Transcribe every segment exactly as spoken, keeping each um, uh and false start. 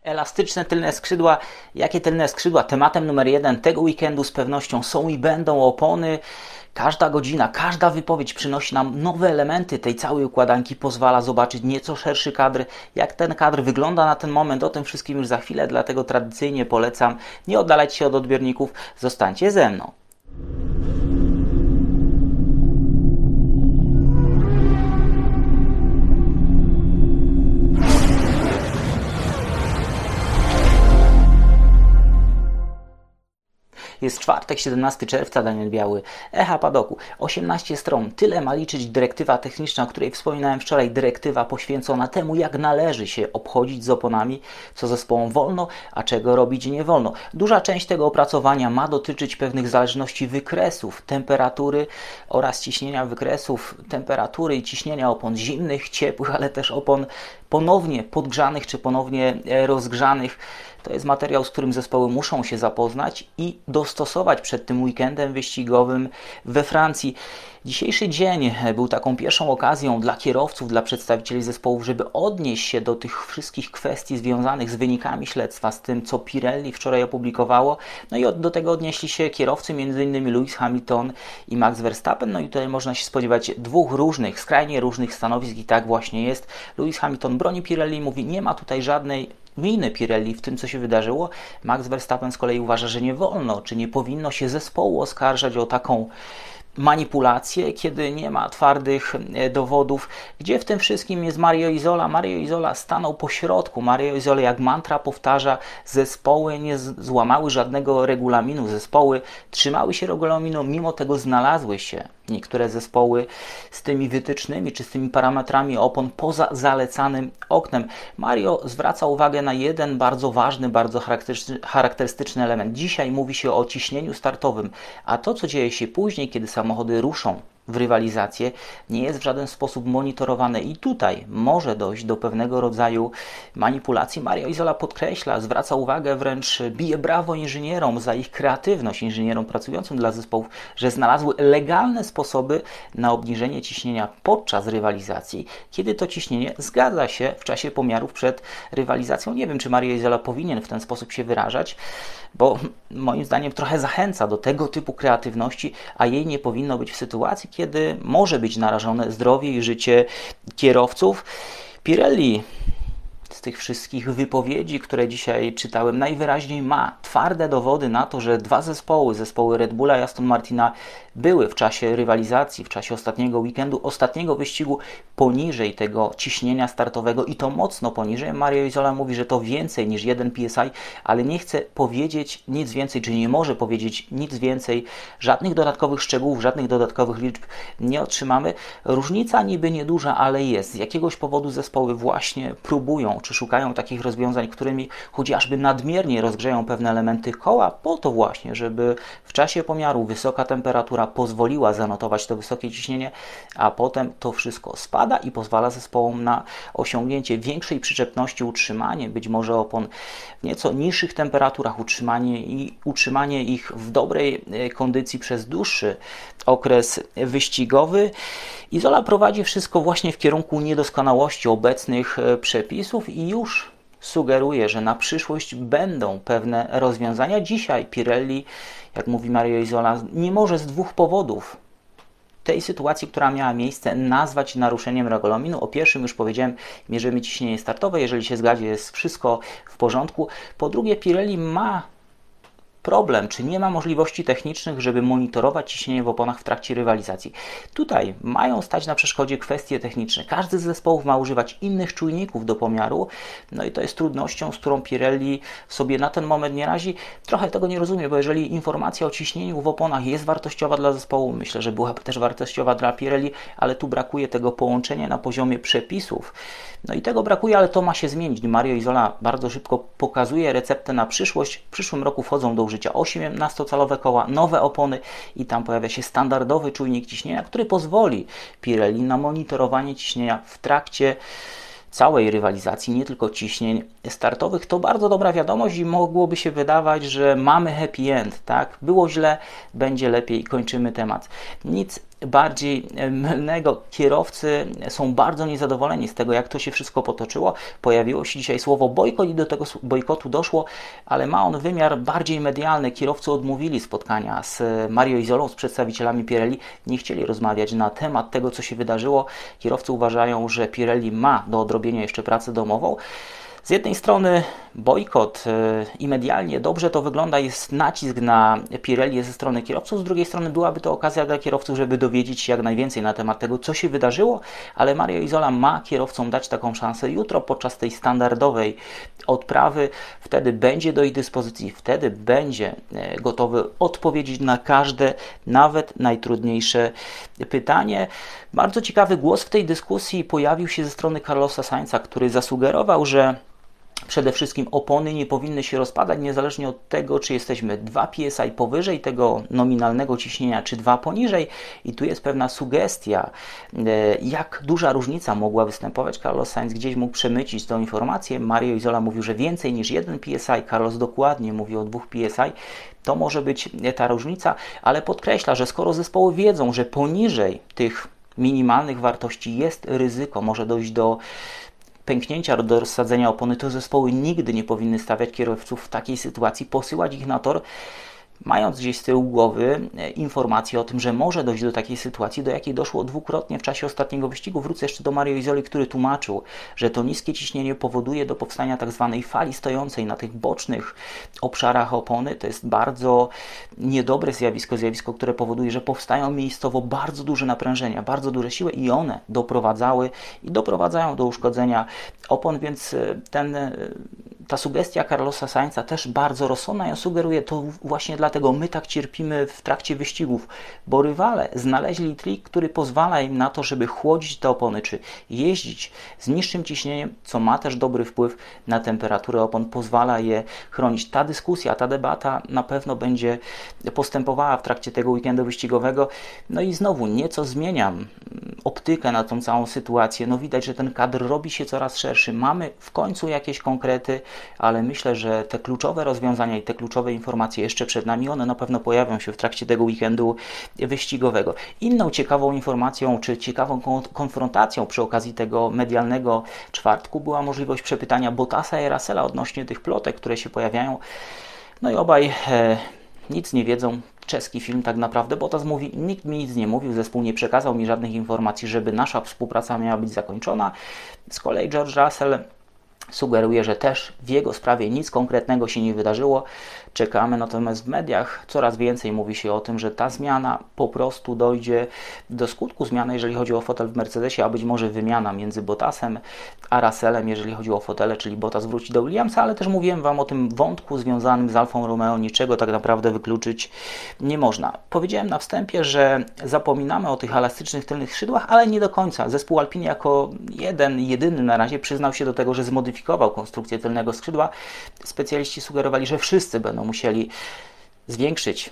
Elastyczne tylne skrzydła. Jakie tylne skrzydła? Tematem numer jeden tego weekendu z pewnością są i będą opony. Każda godzina, każda wypowiedź przynosi nam nowe elementy tej całej układanki, pozwala zobaczyć nieco szerszy kadr, jak ten kadr wygląda na ten moment. O tym wszystkim już za chwilę, dlatego tradycyjnie polecam, nie oddalać się od odbiorników, zostańcie ze mną. Jest czwartek, siedemnastego czerwca, Daniel Biały, Echa Padoku, osiemnaście stron. Tyle ma liczyć dyrektywa techniczna, o której wspominałem wczoraj. Dyrektywa poświęcona temu, jak należy się obchodzić z oponami, co zespołom wolno, a czego robić nie wolno. Duża część tego opracowania ma dotyczyć pewnych zależności wykresów, temperatury oraz ciśnienia wykresów, temperatury i ciśnienia opon zimnych, ciepłych, ale też opon ponownie podgrzanych czy ponownie rozgrzanych. To jest materiał, z którym zespoły muszą się zapoznać i dostosować przed tym weekendem wyścigowym we Francji. Dzisiejszy dzień był taką pierwszą okazją dla kierowców, dla przedstawicieli zespołów, żeby odnieść się do tych wszystkich kwestii związanych z wynikami śledztwa, z tym, co Pirelli wczoraj opublikowało. No i od, do tego odnieśli się kierowcy, między innymi Lewis Hamilton i Max Verstappen. No i tutaj można się spodziewać dwóch różnych, skrajnie różnych stanowisk i tak właśnie jest. Lewis Hamilton broni Pirelli, mówi, nie ma tutaj żadnej winy Pirelli w tym, co się wydarzyło. Max Verstappen z kolei uważa, że nie wolno, czy nie powinno się zespołu oskarżać o taką manipulacje, kiedy nie ma twardych dowodów. Gdzie w tym wszystkim jest Mario Isola? Mario Isola stanął po środku. Mario Isola jak mantra powtarza, zespoły nie złamały żadnego regulaminu. Zespoły trzymały się regulaminu, mimo tego znalazły się niektóre zespoły z tymi wytycznymi czy z tymi parametrami opon poza zalecanym oknem. Mario zwraca uwagę na jeden bardzo ważny, bardzo charakterystyczny, charakterystyczny element. Dzisiaj mówi się o ciśnieniu startowym, a to, co dzieje się później, kiedy samochody ruszą w rywalizację, nie jest w żaden sposób monitorowane i tutaj może dojść do pewnego rodzaju manipulacji. Mario Isola podkreśla, zwraca uwagę, wręcz bije brawo inżynierom za ich kreatywność, inżynierom pracującym dla zespołów, że znalazły legalne sposoby na obniżenie ciśnienia podczas rywalizacji, kiedy to ciśnienie zgadza się w czasie pomiarów przed rywalizacją. Nie wiem, czy Mario Isola powinien w ten sposób się wyrażać, bo moim zdaniem trochę zachęca do tego typu kreatywności, a jej nie powinno być w sytuacji, kiedy może być narażone zdrowie i życie kierowców. Pirelli z tych wszystkich wypowiedzi, które dzisiaj czytałem, najwyraźniej ma twarde dowody na to, że dwa zespoły, zespoły Red Bulla i Aston Martina były w czasie rywalizacji, w czasie ostatniego weekendu, ostatniego wyścigu poniżej tego ciśnienia startowego i to mocno poniżej. Mario Isola mówi, że to więcej niż jeden P S I, ale nie chce powiedzieć nic więcej, czy nie może powiedzieć nic więcej. Żadnych dodatkowych szczegółów, żadnych dodatkowych liczb nie otrzymamy. Różnica niby nieduża, ale jest. Z jakiegoś powodu zespoły właśnie próbują, czy szukają takich rozwiązań, którymi chociażby nadmiernie rozgrzeją pewne elementy koła, po to właśnie, żeby w czasie pomiaru wysoka temperatura pozwoliła zanotować to wysokie ciśnienie, a potem to wszystko spada i pozwala zespołom na osiągnięcie większej przyczepności, utrzymanie być może opon w nieco niższych temperaturach, utrzymanie, i, utrzymanie ich w dobrej kondycji przez dłuższy okres wyścigowy. Isola prowadzi wszystko właśnie w kierunku niedoskonałości obecnych przepisów i już sugeruje, że na przyszłość będą pewne rozwiązania. Dzisiaj Pirelli, jak mówi Mario Isola, nie może z dwóch powodów tej sytuacji, która miała miejsce, nazwać naruszeniem regulaminu. O pierwszym już powiedziałem, mierzymy ciśnienie startowe, jeżeli się zgadzi, jest wszystko w porządku. Po drugie, Pirelli ma problem, czy nie ma możliwości technicznych, żeby monitorować ciśnienie w oponach w trakcie rywalizacji. Tutaj mają stać na przeszkodzie kwestie techniczne. Każdy z zespołów ma używać innych czujników do pomiaru, no i to jest trudnością, z którą Pirelli sobie na ten moment nie razi. Trochę tego nie rozumiem, bo jeżeli informacja o ciśnieniu w oponach jest wartościowa dla zespołu, myślę, że byłaby też wartościowa dla Pirelli, ale tu brakuje tego połączenia na poziomie przepisów. No i tego brakuje, ale to ma się zmienić. Mario Isola bardzo szybko pokazuje receptę na przyszłość. W przyszłym roku wchodzą do użycia osiemnastocalowe koła, nowe opony i tam pojawia się standardowy czujnik ciśnienia, który pozwoli Pirelli na monitorowanie ciśnienia w trakcie całej rywalizacji, nie tylko ciśnień startowych. To bardzo dobra wiadomość i mogłoby się wydawać, że mamy happy end, tak? Było źle, będzie lepiej, kończymy temat. Nic bardziej mylnego. Kierowcy są bardzo niezadowoleni z tego, jak to się wszystko potoczyło. Pojawiło się dzisiaj słowo bojkot i do tego bojkotu doszło, ale ma on wymiar bardziej medialny. Kierowcy odmówili spotkania z Mario Izolą, z przedstawicielami Pirelli. Nie chcieli rozmawiać na temat tego, co się wydarzyło. Kierowcy uważają, że Pirelli ma do odrobienia jeszcze pracę domową. Z jednej strony bojkot i medialnie dobrze to wygląda, jest nacisk na Pirelli ze strony kierowców, z drugiej strony byłaby to okazja dla kierowców, żeby dowiedzieć się jak najwięcej na temat tego, co się wydarzyło, ale Mario Isola ma kierowcom dać taką szansę jutro podczas tej standardowej odprawy, wtedy będzie do ich dyspozycji, wtedy będzie gotowy odpowiedzieć na każde, nawet najtrudniejsze pytanie. Bardzo ciekawy głos w tej dyskusji pojawił się ze strony Carlosa Sainza, który zasugerował, że przede wszystkim opony nie powinny się rozpadać niezależnie od tego, czy jesteśmy dwa P S I powyżej tego nominalnego ciśnienia, czy dwa poniżej. I tu jest pewna sugestia, jak duża różnica mogła występować. Carlos Sainz gdzieś mógł przemycić tą informację. Mario Isola mówił, że więcej niż jeden P S I. Carlos dokładnie mówi o dwóch P S I. To może być ta różnica, ale podkreśla, że skoro zespoły wiedzą, że poniżej tych minimalnych wartości jest ryzyko, może dojść do pęknięcia, do rozsadzenia opony, to zespoły nigdy nie powinny stawiać kierowców w takiej sytuacji, posyłać ich na tor, mając gdzieś z tyłu głowy informację o tym, że może dojść do takiej sytuacji, do jakiej doszło dwukrotnie w czasie ostatniego wyścigu. Wrócę jeszcze do Mario Isoli, który tłumaczył, że to niskie ciśnienie powoduje do powstania tak zwanej fali stojącej na tych bocznych obszarach opony. To jest bardzo niedobre zjawisko, zjawisko, które powoduje, że powstają miejscowo bardzo duże naprężenia, bardzo duże siły i one doprowadzały i doprowadzają do uszkodzenia opon, więc ten ta sugestia Carlosa Sainza też bardzo rozsądna. Ja sugeruję to właśnie dlatego my tak cierpimy w trakcie wyścigów, bo rywale znaleźli trik, który pozwala im na to, żeby chłodzić te opony, czy jeździć z niższym ciśnieniem, co ma też dobry wpływ na temperaturę opon, pozwala je chronić. Ta dyskusja, ta debata na pewno będzie postępowała w trakcie tego weekendu wyścigowego. No i znowu nieco zmieniam optykę na tą całą sytuację. No widać, że ten kadr robi się coraz szerszy. Mamy w końcu jakieś konkrety, ale myślę, że te kluczowe rozwiązania i te kluczowe informacje jeszcze przed nami, one na pewno pojawią się w trakcie tego weekendu wyścigowego. Inną ciekawą informacją, czy ciekawą konfrontacją przy okazji tego medialnego czwartku była możliwość przepytania Bottasa i Russella odnośnie tych plotek, które się pojawiają. No i obaj e, nic nie wiedzą. Czeski film tak naprawdę. Bottas mówi, nikt mi nic nie mówił, zespół nie przekazał mi żadnych informacji, żeby nasza współpraca miała być zakończona. Z kolei George Russell sugeruje, że też w jego sprawie nic konkretnego się nie wydarzyło. Czekamy, natomiast w mediach coraz więcej mówi się o tym, że ta zmiana po prostu dojdzie do skutku zmiany, jeżeli chodzi o fotel w Mercedesie, a być może wymiana między Bottasem a Russellem, jeżeli chodzi o fotele, czyli Bottas wróci do Williamsa, ale też mówiłem Wam o tym wątku związanym z Alfą Romeo, niczego tak naprawdę wykluczyć nie można. Powiedziałem na wstępie, że zapominamy o tych elastycznych tylnych skrzydłach, ale nie do końca. Zespół Alpine jako jeden, jedyny na razie przyznał się do tego, że zmodyfikował konstrukcję tylnego skrzydła. Specjaliści sugerowali, że wszyscy będą musieli zwiększyć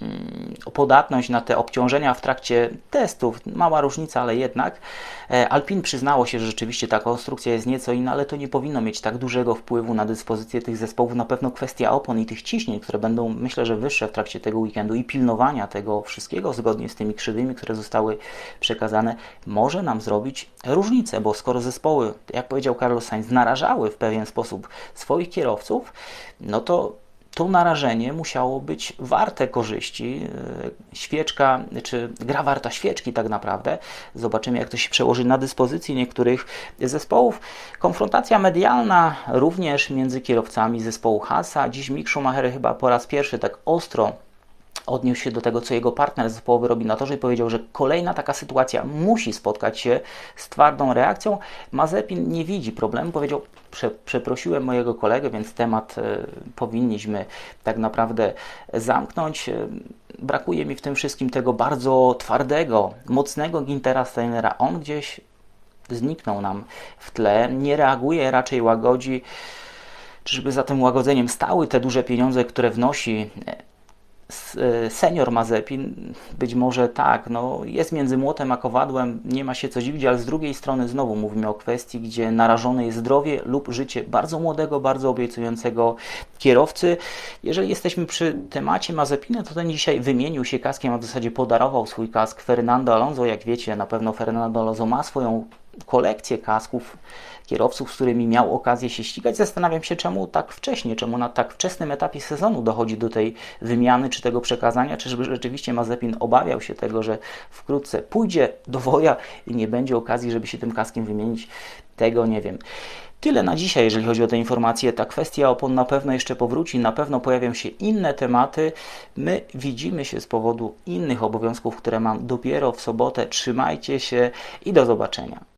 podatność na te obciążenia w trakcie testów. Mała różnica, ale jednak. Alpine przyznało się, że rzeczywiście ta konstrukcja jest nieco inna, ale to nie powinno mieć tak dużego wpływu na dyspozycję tych zespołów. Na pewno kwestia opon i tych ciśnień, które będą, myślę, że wyższe w trakcie tego weekendu i pilnowania tego wszystkiego zgodnie z tymi krzywymi, które zostały przekazane, może nam zrobić różnicę, bo skoro zespoły, jak powiedział Carlos Sainz, narażały w pewien sposób swoich kierowców, no to to narażenie musiało być warte korzyści. Świeczka, czy gra warta świeczki tak naprawdę. Zobaczymy, jak to się przełoży na dyspozycję niektórych zespołów. Konfrontacja medialna również między kierowcami zespołu Haasa. Dziś Mick Schumacher chyba po raz pierwszy tak ostro odniósł się do tego, co jego partner zespołowy robi na torze i powiedział, że kolejna taka sytuacja musi spotkać się z twardą reakcją. Mazepin nie widzi problemu, powiedział, prze, przeprosiłem mojego kolegę, więc temat e, powinniśmy tak naprawdę zamknąć. E, brakuje mi w tym wszystkim tego bardzo twardego, mocnego Güntera Steinera. On gdzieś zniknął nam w tle, nie reaguje, raczej łagodzi. Czyżby za tym łagodzeniem stały te duże pieniądze, które wnosi senior Mazepin, być może tak, no jest między młotem a kowadłem, nie ma się co dziwić, ale z drugiej strony znowu mówimy o kwestii, gdzie narażone jest zdrowie lub życie bardzo młodego, bardzo obiecującego kierowcy. Jeżeli jesteśmy przy temacie Mazepina, to ten dzisiaj wymienił się kaskiem, a w zasadzie podarował swój kask Fernando Alonso. Jak wiecie, na pewno Fernando Alonso ma swoją kolekcję kasków kierowców, z którymi miał okazję się ścigać. Zastanawiam się, czemu tak wcześnie, czemu na tak wczesnym etapie sezonu dochodzi do tej wymiany, czy tego przekazania, czy żeby rzeczywiście Mazepin obawiał się tego, że wkrótce pójdzie do woja i nie będzie okazji, żeby się tym kaskiem wymienić. Tego nie wiem. Tyle na dzisiaj, jeżeli chodzi o te informacje. Ta kwestia opon na pewno jeszcze powróci, na pewno pojawią się inne tematy. My widzimy się z powodu innych obowiązków, które mam dopiero w sobotę. Trzymajcie się i do zobaczenia.